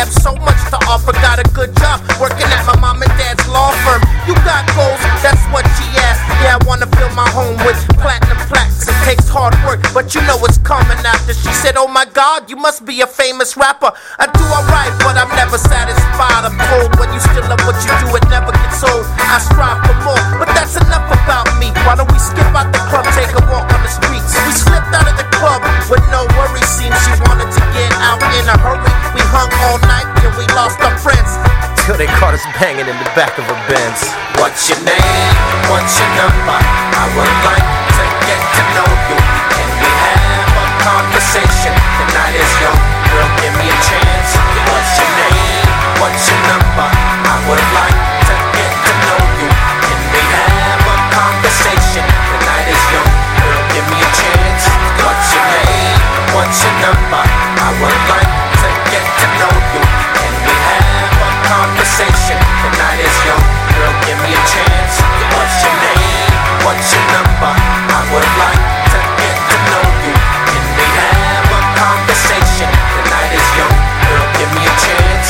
have so much to offer. Got a good job working at my mom and dad's law firm. You got goals, that's what she asked. Yeah, I wanna fill my home with platinum plaques. It takes hard work, but you know it's coming after. She said, oh my God, you must be a famous rapper. I do alright, but I'm never satisfied. I'm told when you still love what you do, it never gets old. I strive for more, but that's enough about me. Why don't we skip out the club, take a walk on the streets? We slipped out of the club with no worries. Seems she wanted to get out in a hurry. We hung all night till we lost our friends, till they caught us banging in the back of a Benz. What's your name? What's your number? I would like to get to know you. Can we have a conversation? The night is young, girl, give me a chance. What's your name? What's your number? I would like to get to know you. Can we have a conversation? The night is young, girl, give me a chance. What's your name? What's your number? I would like to get to know you. Can we have a conversation? The night is young, girl, give me a chance. What's your name? What's your number? I would like to get to know you. Can we have a conversation? The night is young, girl, give me a chance.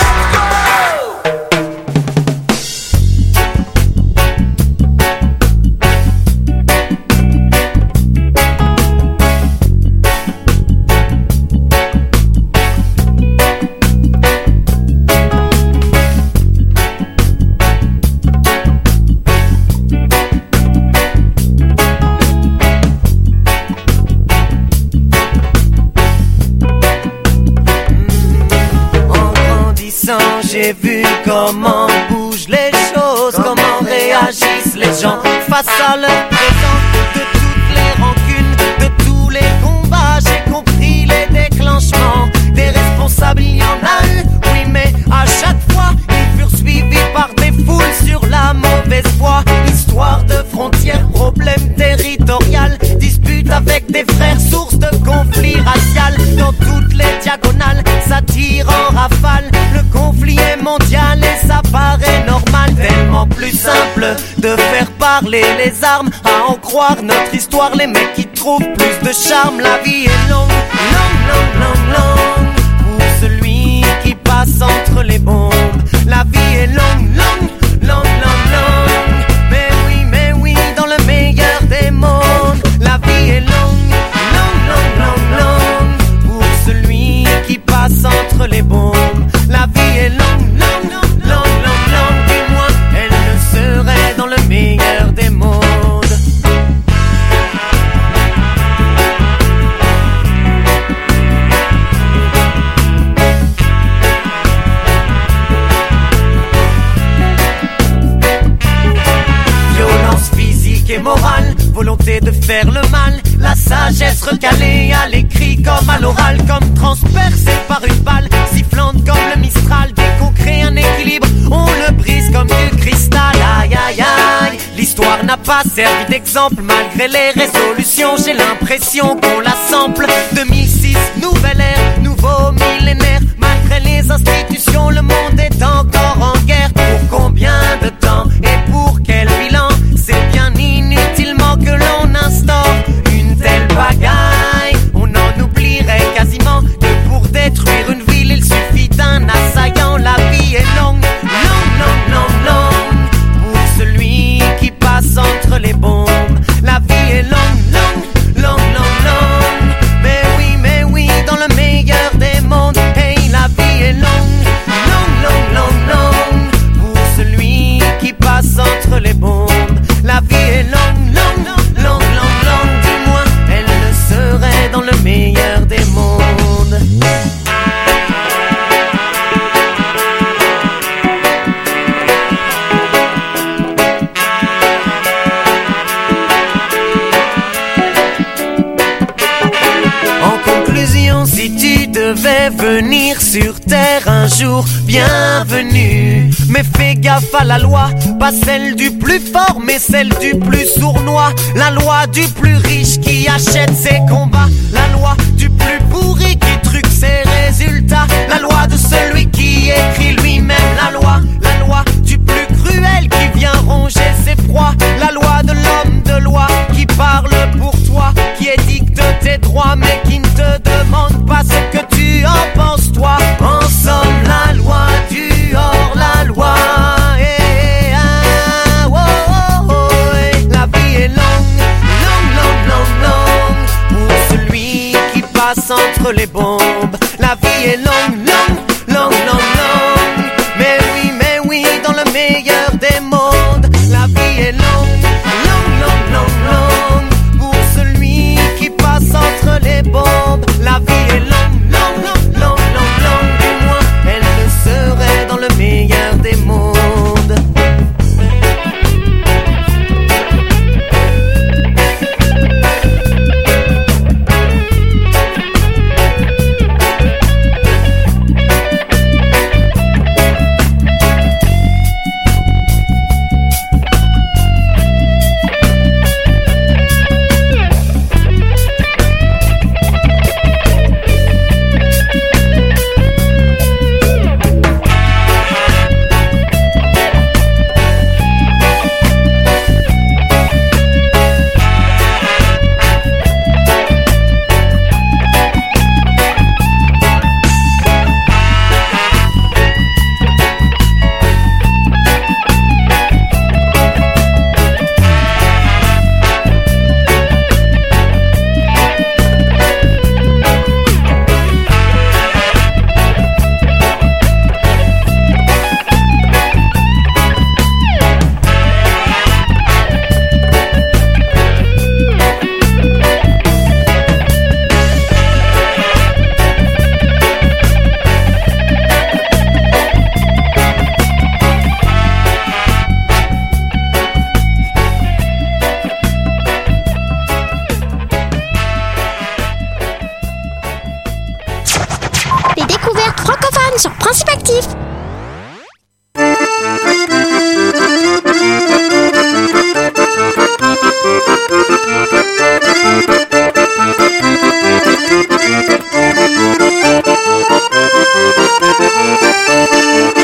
J'ai vu comment bougent les choses, comment réagissent les gens face à leur présent. De toutes les rancunes, de tous les combats, j'ai compris les déclenchements. Des responsables, il y en a eu, oui, mais à chaque fois, ils furent suivis par des foules sur la mauvaise voie. Histoire de frontières, problème territorial, dispute avec des frères, source de conflits racial. Dans toutes les diagonales, ça tire en rafale. Le conflit est mondial et ça paraît normal. Tellement plus simple de faire parler les armes. À en croire notre histoire, les mecs qui trouvent plus de charme. La vie est longue, longue, longue, longue, longue, pour celui qui passe entre les bombes. La vie est longue, longue, longue, longue, longue. Mais oui, dans le meilleur des mondes. La vie est longue, longue, longue, longue, longue, pour celui qui passe entre les bombes. La vie est longue, longue, longue, longue, longue, du moins elle le serait dans le meilleur des mondes. Violence physique et morale, volonté de faire le mal, la sagesse recalée à l'écrit comme à l'oral, comme transpercée par une balle, sifflante comme le Mistral. Dès qu'on crée un équilibre, on le brise comme du cristal. Aïe aïe aïe, l'histoire n'a pas servi d'exemple. Malgré les résolutions, j'ai l'impression qu'on la sample. 2006, nouvelle ère, nouveau millénaire. Malgré les institutions, le monde est encore en guerre. Pour combien de temps et pour quel bilan? C'est bien inutilement que l'on instaure une telle bagaille. On en oublierait quasiment que pour détruire une ville, il suffit d'un assaillant. La vie est longue, longue, longue, longue, longue, pour celui qui passe entre les bombes. La vie est longue, longue, longue, longue, longue. Mais oui, dans le meilleur des mondes. Hey, la vie est longue, longue, longue, longue, longue, pour celui qui passe entre les bombes. La vie est longue, longue, longue, longue, longue, du moins elle le serait dans le meilleur des mondes. En conclusion, si tu devais venir sur terre un jour, bienvenue. Mais fais gaffe à la loi, pas celle du plus fort, mais celle du plus sournois. La loi du plus riche qui achète ses combats. La loi du plus pourri qui truque ses résultats. La loi de celui qui écrit lui-même la loi. La loi du plus cruel qui vient ronger ses proies. La loi de l'homme de loi qui parle pour toi, qui édicte tes droits mais qui ne te demande pas ce que tu en penses toi. En somme, la loi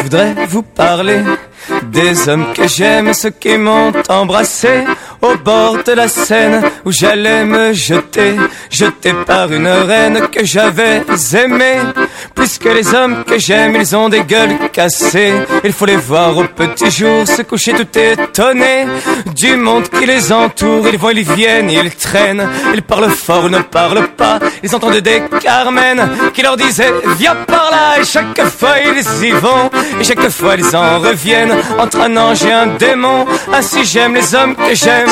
voudrais vous parler des hommes que j'aime, ceux qui m'ont embrassé au bord de la Seine où j'allais me jeter par une reine que j'avais aimée. Plus que les hommes que j'aime, ils ont des gueules cassées. Il faut les voir au petit jour se coucher tout étonnés du monde qui les entoure. Ils vont, ils viennent, ils traînent, ils parlent fort ou ne parlent pas. Ils entendent des Carmen qui leur disaient viens par là, et chaque fois ils y vont, et chaque fois ils en reviennent entre un ange et un démon. Ainsi j'aime les hommes que j'aime.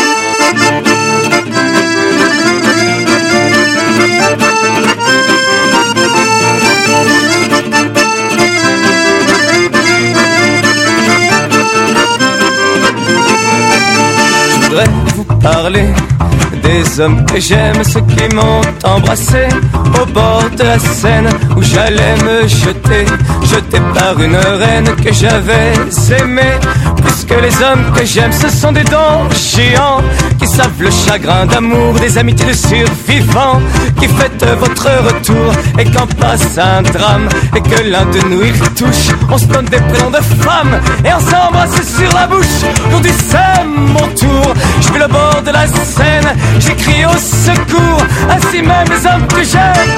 Je voudrais vous parler des hommes que j'aime, ceux qui m'ont embrassé au bord de la Seine où j'allais me jeter par une reine que j'avais aimée. Plus que les hommes que j'aime, ce sont des dons géants qui savent le chagrin d'amour, des amitiés de survivants qui fêtent votre retour. Et quand passe un drame et que l'un de nous il touche, on se donne des prénoms de femmes et on s'embrasse sur la bouche. On dit c'est mon tour. Je vais le bord de la Seine, j'écris au secours. Ainsi même les hommes que j'aime.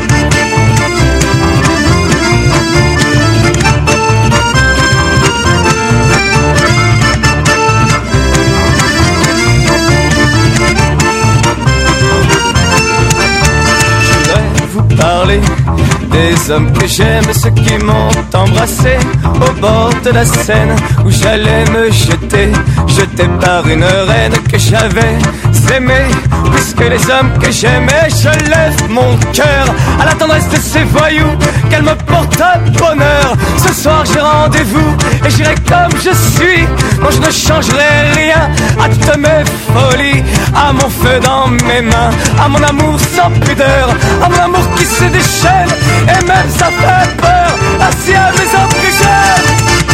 Parler des hommes que j'aime, ceux qui m'ont embrassé au bord de la Seine où j'allais me jeter par une reine que j'avais aimée. Plus que les hommes que j'aimais, je lève mon cœur à la tendresse de ces voyous, qu'elle me porte à bonheur. Ce soir j'ai rendez-vous et j'irai comme je suis. Non, je ne changerai rien à toutes mes folies, à mon feu dans mes mains, à mon amour sans pudeur, à mon amour qui se déchaîne et même ça fait peur. Ainsi à mes hommes que j'aime.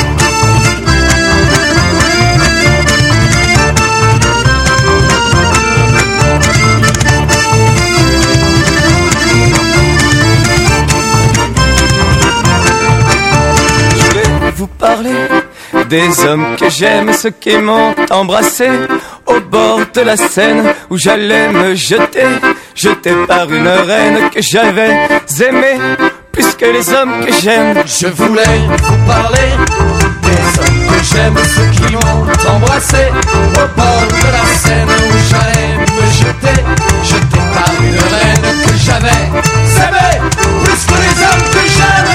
Je vais vous parler des hommes que j'aime, ceux qui m'ont embrassé au bord de la Seine où j'allais me jeter par une reine que j'avais aimée. Plus que les hommes que j'aime. Je voulais vous parler des hommes que j'aime, ceux qui m'ont embrassé au bord de la Seine où j'allais me jeter par une reine que j'avais aimée. Plus que les hommes que j'aime.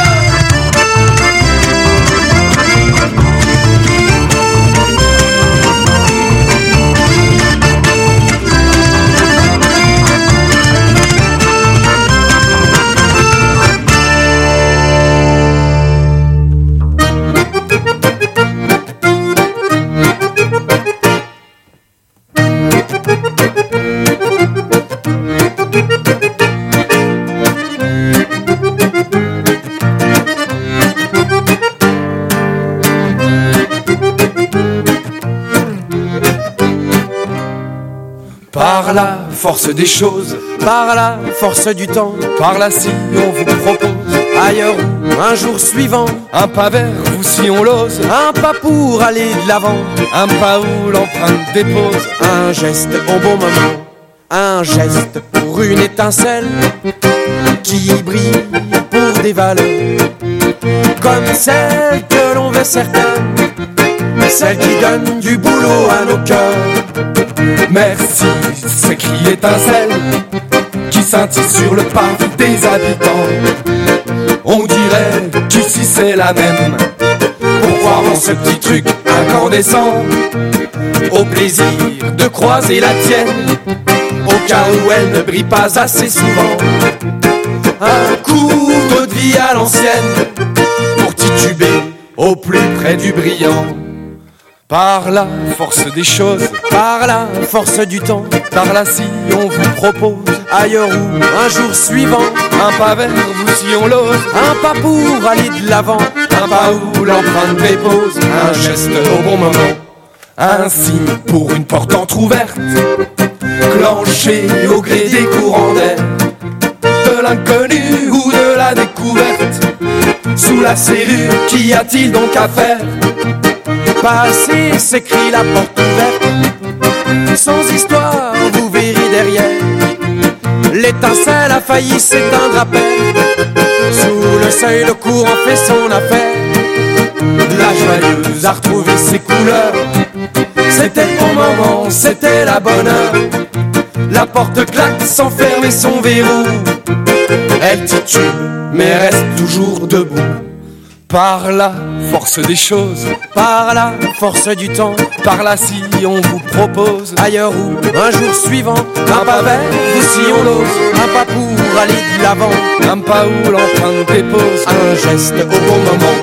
Par la force des choses, par la force du temps, par là si on vous propose ailleurs ou un jour suivant, un pas vers vous si on l'ose, un pas pour aller de l'avant, un pas où l'empreinte dépose, un geste au bon moment, un geste pour une étincelle qui brille pour des valeurs comme celle que l'on veut certaines, celle qui donne du boulot à nos cœurs. Merci, s'écrie étincelle qui scintille sur le parvis des habitants. On dirait qu'ici c'est la même. Pour croire en ce petit truc incandescent, au plaisir de croiser la tienne, au cas où elle ne brille pas assez souvent. Un coup d'eau de vie à l'ancienne pour tituber au plus près du brillant. Par la force des choses, par la force du temps, par là si on vous propose ailleurs ou un jour suivant, un pas vers vous si on l'ose, un pas pour aller de l'avant, un pas où l'empreinte dépose, un geste au bon moment, un signe pour une porte entrouverte, clenché au gré des courants d'air, de l'inconnu ou de la découverte. Sous la serrure, qu'y a-t-il donc à faire? Passez, s'écrie la porte ouverte. Sans histoire, vous verrez derrière. L'étincelle a failli s'éteindre à peine. Sous le seuil, le courant fait son affaire. La joyeuse a retrouvé ses couleurs. C'était le bon moment, c'était la bonne heure. La porte claque sans fermer son verrou. Elle titube, mais reste toujours debout. Par la force des choses, par la force du temps, par là si on vous propose ailleurs ou un jour suivant, un pas vers vous si on l'ose, un pas pour aller de l'avant, un pas où l'empreinte dépose un geste au bon moment.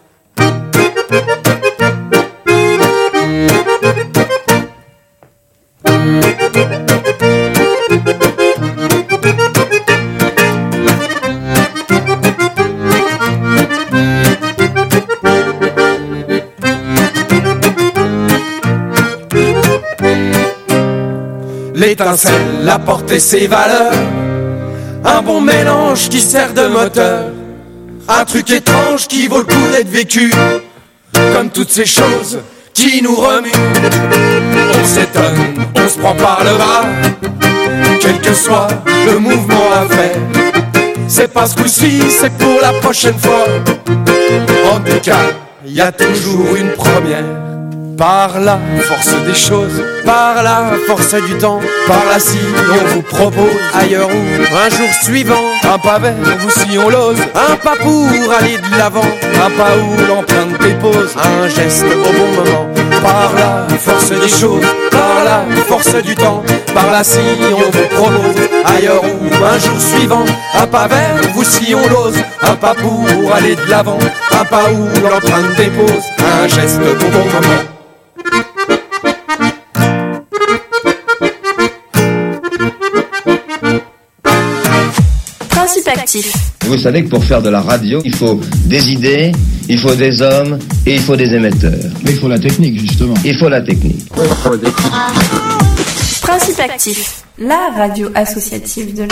L'étincelle a porté ses valeurs, un bon mélange qui sert de moteur, un truc étrange qui vaut le coup d'être vécu, comme toutes ces choses qui nous remuent. On s'étonne, on se prend par le bras, quel que soit le mouvement à faire. C'est pas ce coup-ci, c'est pour la prochaine fois. En tout cas, y a toujours une première. Par la force des choses, par la force du temps, par là si on vous propose ailleurs ou un jour suivant, un pas vers vous si on l'ose, un pas pour aller de l'avant, un pas où l'empreinte dépose un geste au bon moment. Par la force des choses, par la force du temps, par là si on vous propose ailleurs ou un jour suivant, un pas vers vous si on l'ose, un pas pour aller de l'avant, un pas où l'empreinte dépose un geste au bon moment. Principe actif. Vous savez que pour faire de la radio, il faut des idées, il faut des hommes et il faut des émetteurs. Mais il faut la technique, justement. Il faut la technique. Principe actif, la radio associative de l'Ain.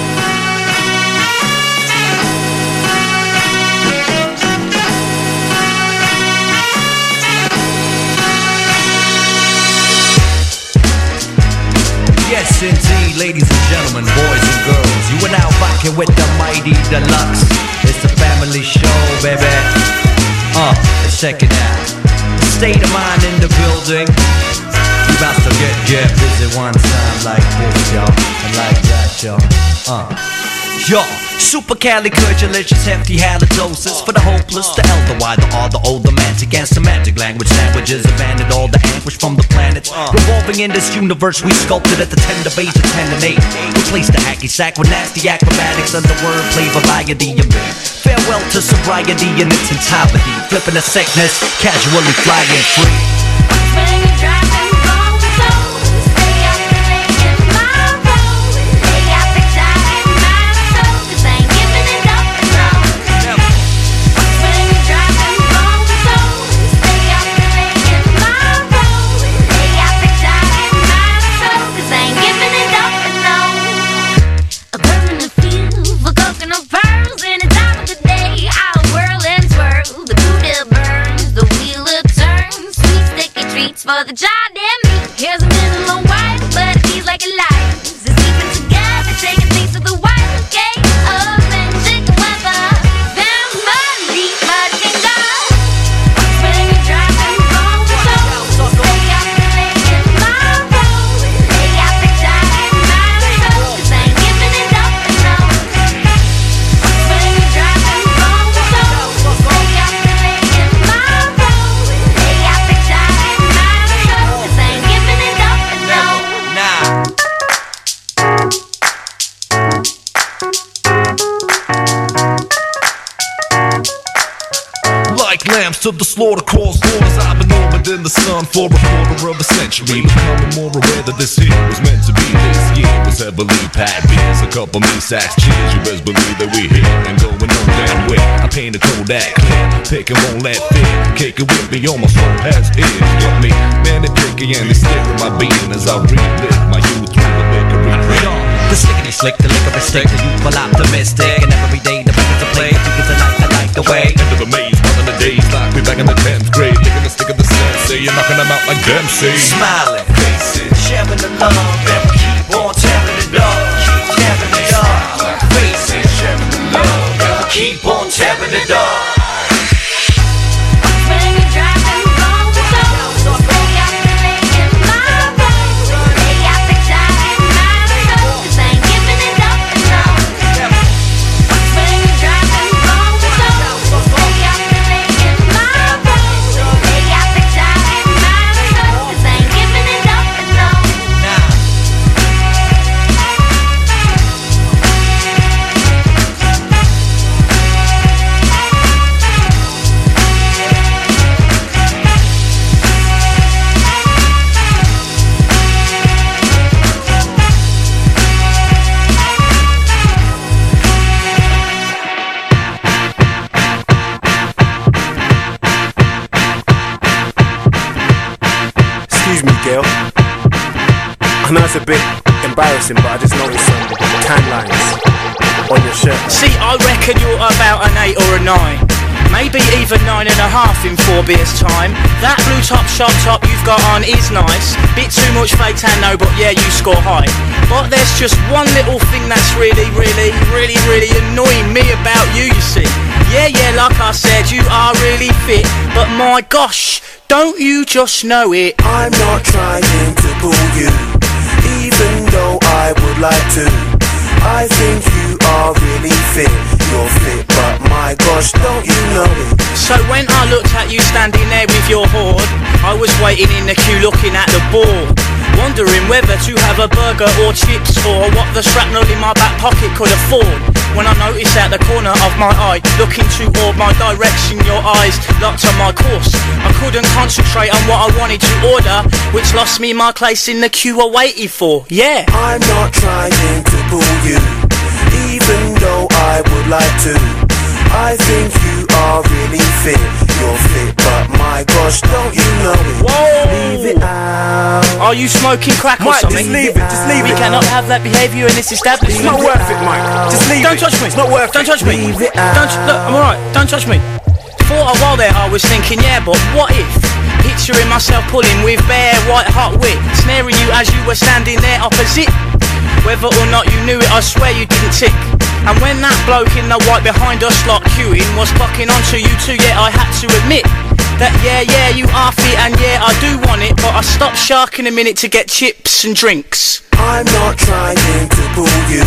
Yes, indeed, ladies and gentlemen, boys and girls, you are now rocking with the Mighty Deluxe. It's a family show, baby. Check it out. State of mind in the building. You about to get busy one time like this, y'all, and like that, y'all. Yo, supercalifragilistic, hefty halitosis for the hopeless, the elder, why the all the older mantic and semantic language sandwiches abandoned all the anguish from the planets. Revolving in this universe, we sculpted at the tender base of 10 and 8. Replaced the hacky sack with nasty acrobatics and the wordplay variety of me. Farewell to sobriety in its entirety, flipping the sickness, casually flying free. When you're driving home, so stay up late in my road. Stay out the time in my soul, 'cause I ain't giving it up alone. When you're driving home, so stay up late in my road. Stay out the time in my soul, 'cause I ain't giving it up alone. A bird in the field for coconut pearls in the time of the day. I'll whirl and twirl, the Buddha burns, the wheel it turns. Sweet sticky treats for the child and me. Here's a minimum wife, but it feels like a life. It's sleeping together, taking things to the wild game of magic weather. Then money, but can go. When you're driving home, so stay up late in my road. Stay out the time in my soul, 'cause I ain't giving it up alone. When you're driving home, so stay up late in my road. Stay out the time in my soul, 'cause I ain't giving it up alone. Like lambs to the slaughter, cross borders. I've been orbited in the sun for a quarter of a century. Becoming more aware that this here was meant to be. This year was heavily packed beers, a couple knee sacks, cheers. You best believe that we here and going no damn way. I paint a Kodak clear, pick and won't let fear. Cake it with me, on my soul has ears. Get me, man, they picky and they stare at my being as I relive my youth through the bakery. The slickety slick, the licorice stick, the youthful optimistic. And every day the records are played, the figures I like the way. End of a maze, one of the days, like we back in the 10th grade. Licking the stick of the sensei, you're knocking them out like Dempsey. Smiling, faces, sharing the love, and we keep on tearing it up. Keep tearing it up. Faces, sharing the love, and we keep on tearing it up. When you're driving wrong with those, stay out the lane in my road. Stay out the time in my road, 'cause I ain't giving it up and no. When you're driving wrong with those, stay out the lane in my road. Stay out the time in my road, 'cause I ain't giving it up and no. Excuse me, girl. I know it's a bit embarrassing, but I just noticed some tan lines on your shirt. See, I reckon you're about an 8 or a 9. Maybe even 9.5 in 4 beers time. That blue top shop top you've got on is nice. Bit too much fake tan though, but yeah, you score high. But there's just one little thing that's really annoying me about you see. Yeah, like I said, you are really fit, but my gosh, don't you just know it? I'm not trying to pull you, even though I would like to. I think you are really fit. You're fit, but my gosh, don't you know it? So when I looked at you standing there with your hoard, I was waiting in the queue looking at the board, wondering whether to have a burger or chips, or what the shrapnel in my back pocket could afford. When I noticed out the corner of my eye, looking toward my direction, your eyes locked on my course. I couldn't concentrate on what I wanted to order, which lost me my place in the queue I waited for. Yeah, I'm not trying to pull you, even though I would like to. I think you are really fit. You're fit, but my gosh, don't you know it? Whoa! Leave it out. Are you smoking crack or Mike, something? just leave it, just leave We it. cannot have that behaviour in this establishment. It's not worth it, Mike. Just leave Don't it. touch me. It's not worth Don't it. touch me. Leave it Don't. Look, I'm alright. Don't touch me. For a while there, I was thinking, yeah, but what if? Picturing myself pulling with bare white hot wit, snaring you as you were standing there opposite. Whether or not you knew it, I swear you didn't tick. And when that bloke in the white behind us lot queuing was clocking onto you too, yeah, I had to admit that yeah, you are fit and yeah, I do want it, but I stopped sharking a minute to get chips and drinks. I'm not trying to pull you,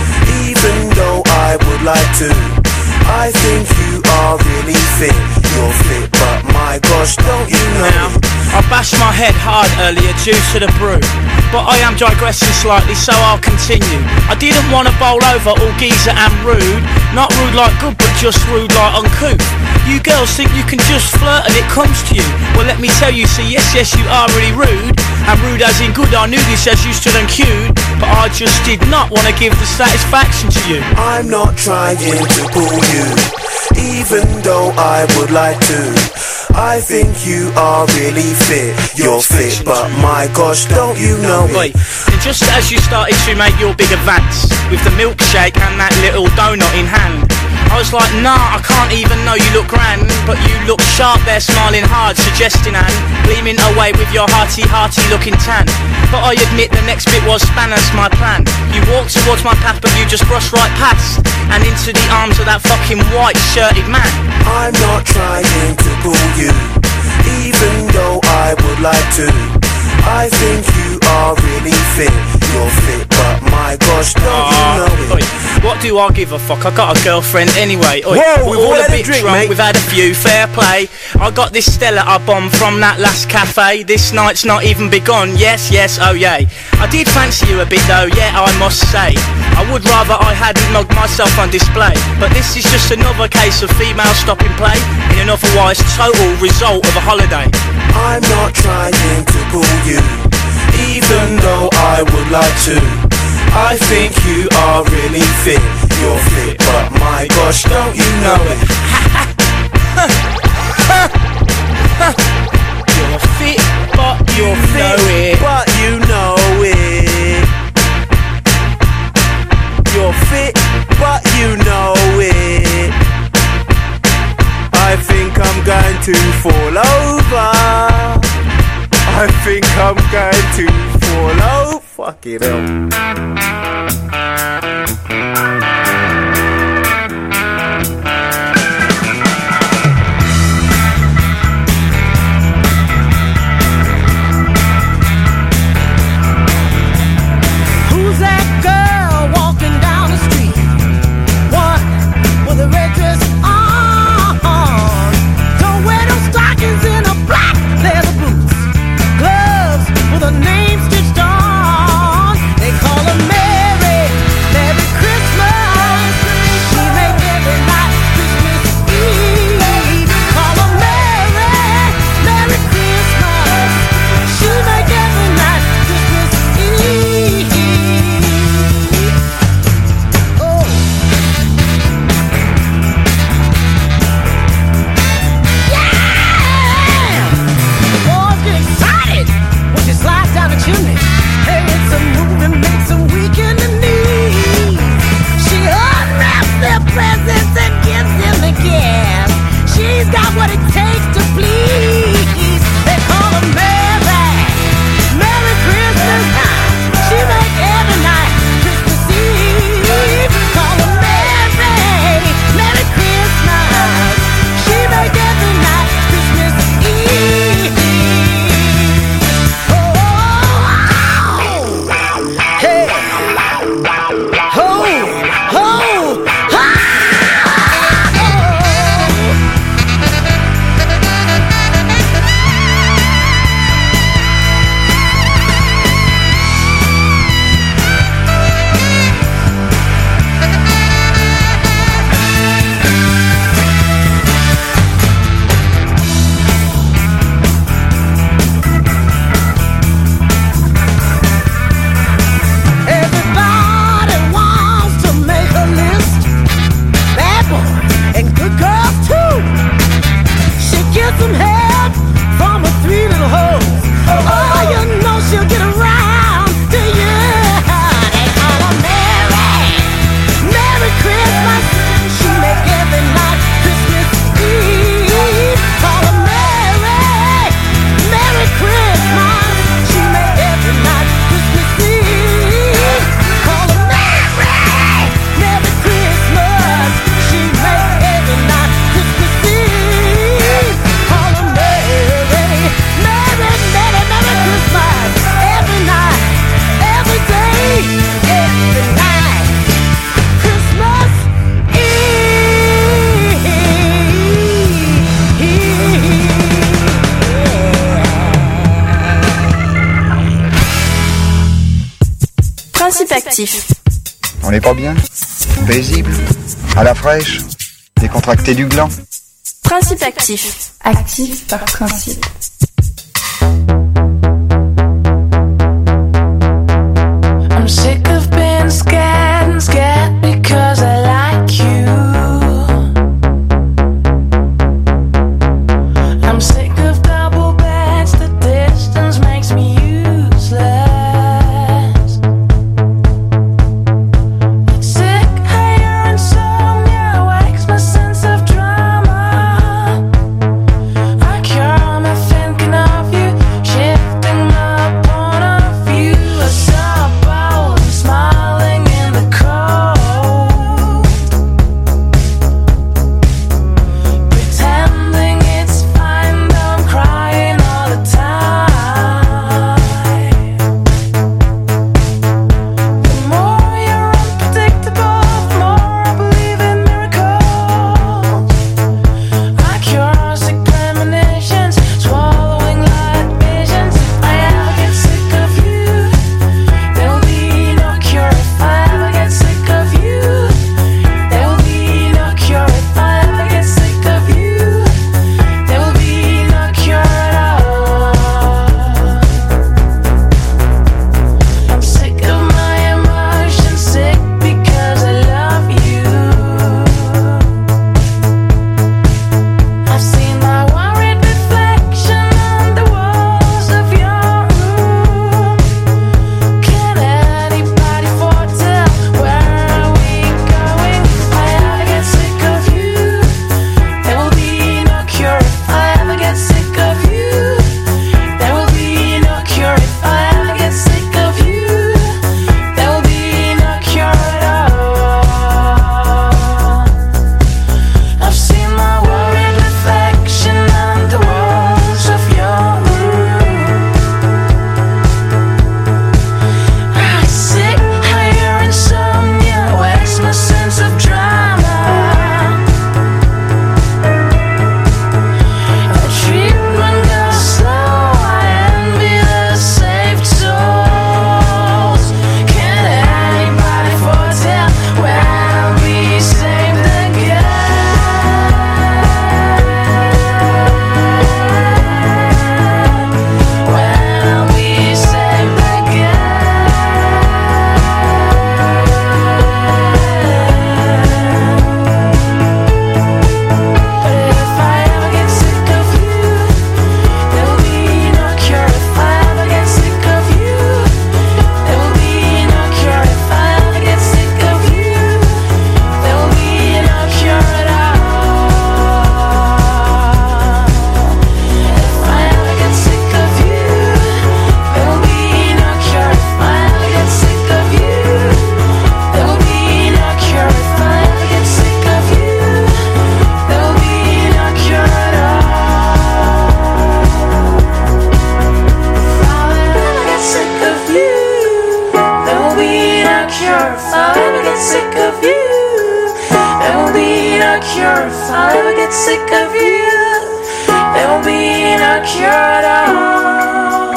even though I would like to. I think you are really fit. You're fit, but my gosh, don't you know? Now, I bashed my head hard earlier due to the brew, but I am digressing slightly, so I'll continue. I didn't want to bowl over all geezer and rude, not rude like good, but just rude like uncouth. You girls think you can just flirt and it comes to you. Well, let me tell you, see, yes, you are really rude, and rude as in good. I knew this as you stood and queued, but I just did not want to give the satisfaction to you. I'm not trying to pull you, even though I would like to. I think you are really fit. You're fit, but my gosh, don't you know Oi, it? and just as you started to make your big advance with the milkshake and that little donut in hand, I was like, nah, I can't even know you look grand, but you look sharp there, smiling hard, suggesting and gleaming away with your hearty looking tan. But I admit the next bit was spanners my plan. You walked towards my path, but you just brushed right past and into the arms of that fucking white shirted man. I'm not trying to pull you, even though I would like to. I think you are really fit. You're fit, but my gosh, don't you know it? Oi, what do I give a fuck? I got a girlfriend anyway. Oi, Whoa, we've all all a had a bit drink, drunk, mate. we've had a few, fair play. I got this Stella I bombed from that last cafe. This night's not even begun, yes, oh yay. I did fancy you a bit though, yeah, I must say. I would rather I hadn't mugged myself on display, but this is just another case of female stopping play in an otherwise total result of a holiday. I'm not trying to pull you, even though I would like to. I think you are really fit. You're fit, but my gosh, don't you know it? You're fit, but you know it. But you know it. to fall over. I think I'm going to fall over. Fucking hell. Who's that girl walking down the street? One with a red dress on. Don't wear no stockings in a black leather boots. Gloves with a name stitched on. They call her Mary, Merry Christmas. She make every night Christmas Eve. Call her Mary, Merry Christmas. She make every night Christmas Eve. Oh. Yeah! The boys get excited when she slides down the chimney. Hey, it's a move and makes them weak in the knees. She unwraps their presents and gives them the gift. She's got what it takes to please. They call her Mary, Merry Christmas time. She make every night Christmas Eve. Call her Mary, Merry Christmas. She make every night Christmas Eve. Oh, hey, ho, ho, ha. Everybody wants to make a list. Bad boys and good girls too. She gets some help from her three little hoes. Oh, you know she'll get around to you. They call her Mary, Merry Christmas. She make every night Christmas Eve. Call her Mary, Merry Christmas. She make every night Christmas Eve. Call her Mary, Merry Christmas. She make every night Christmas Eve. Call her Mary, Merry, Merry, Merry Christmas. Every night, every day, every night. Christmas Principe actif. On n'est pas bien? Paisible? À la fraîche? Décontracté du gland? Principe actif. Actif par principe. I'm sick of being scared and scared because I like you. I'm sick of double beds, the distance makes me useless. Sick of your insomnia, wakes my sense of drama. I cure me thinking of you, shifting my point of view. I saw a bold smile. get sick of you, there will be no cure at all.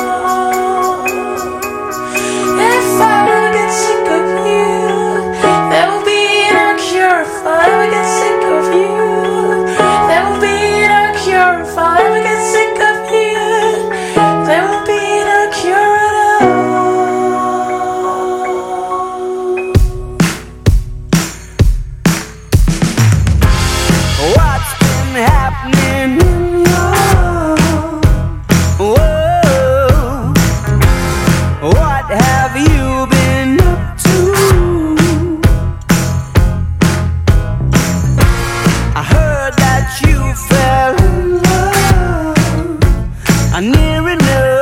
If I ever get sick of you, there will be no cure. If I ever get sick of you, there will be no cure. If I ever get sick of you, there will be no cure at all. What's been happening in your world? What have you been up to? I heard that you fell in love. I near enough.